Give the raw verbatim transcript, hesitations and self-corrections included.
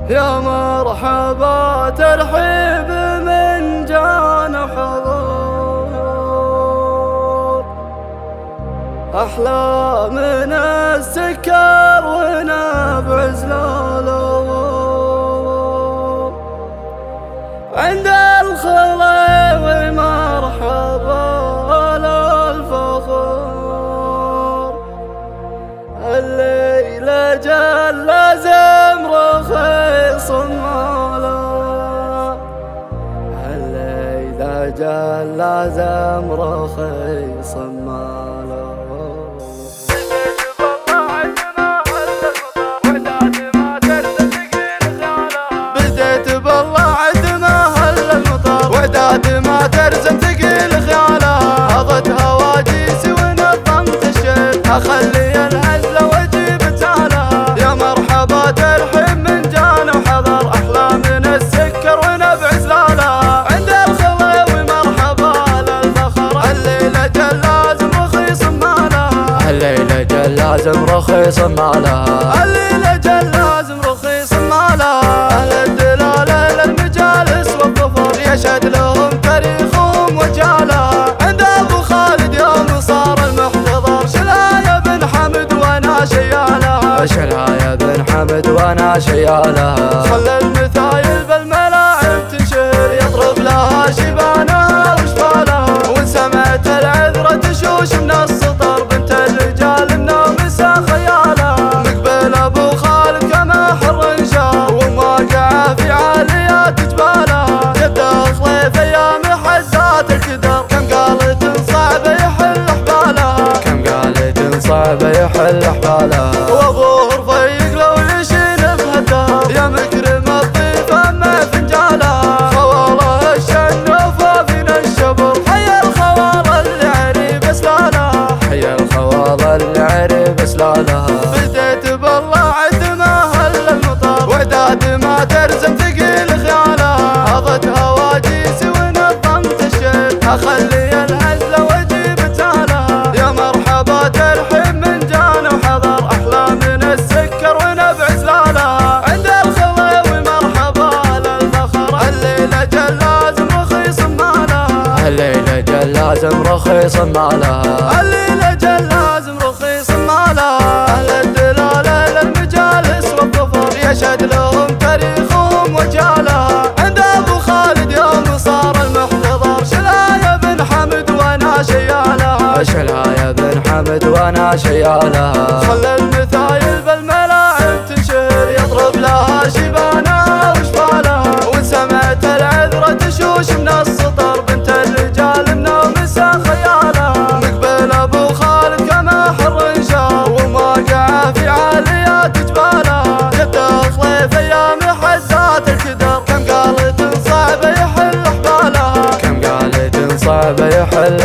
يا مرحبا ترحيب من جانا حضور، أحلى من السكر ونبع زلاله عند الخليوي. مرحبا للفخور، الليلة جل زم رخيص ماله، الليلة جل زم رخيص ماله. بديت بالله عندما هل المطر، وعداد ما ترزم ثقيل خياله، هضت هواجيسي ونظمت الشيل، اخلي الهزله واجيب تاله. يا مرحبا ترحب من جانا وحضر، احلى من السكر ونبع زلاله عند الخليوي. مرحبا للفخر، الليله جل لازم رخيص ماله، الليله جل لازم رخيص ماله، الليله جل لازم رخيص ماله. اهل الدلاله للمجالس والظفر، يشهد لهم تاريخهم وجاله عند ابو خالد يوم صار المحتضر. شلايا بن حمد وانا شياله، شلايا بن حمد وانا شياله. خلى المثايل بالملاعب تنشهر، يضرب لها شبانها وشفاله، وان سمعت العذره تشوش من السطر، بنت الرجال النامسه خياله. مقبل ابو خالد كما حر انشار، ومواقعه في عاليات جباله، جده خليف ايام حزات الكدر، كم قالت صعبه يحل حباله، كم قالت صعبه يحل حباله. وابوه رفيق لو يشين بهالدهر، يا مكرم الضيف اما فنجاله، خواله الشنوف وفينا الشبر، حيا الخوال اللي عريب اسلاله، حيا الخوال اللي عريب اسلاله. بديت بالله عندما هل المطر، وعداد ما ترزم ثقيل خياله، هضت هواجيسي ونظمت الشيل، اخلي الهزله واجيب تاله. يا مرحبا ترحب من جانا وحضر، احلى من السكر ونبع زلاله عند الخليوي. مرحبا للفخر، الليله جل لازم رخيص ماله، الليله جل لازم رخيص ماله، الليله جل لازم رخيص ماله. اهل الدلاله للمجالس والظفر، يشهد لهم تاريخهم وجاله عند ابو خالد يوم صار المحتضر. شلايا بن حمد وانا شياله، شلايا بن حمد وانا شياله. خلى المثايل بالملاعب تنشهر، يضرب لها شبانها وشفاله، وان سمعت العذره تشوش من السطر، بنت الرجال النامسه خياله. مقبل ابو خالد كما حر انشار، ومواقعه في عاليات جباله، جده خليف ايام حزات الكدر، كم قالت صعبه يحل حباله، كم قالت صعبه يحل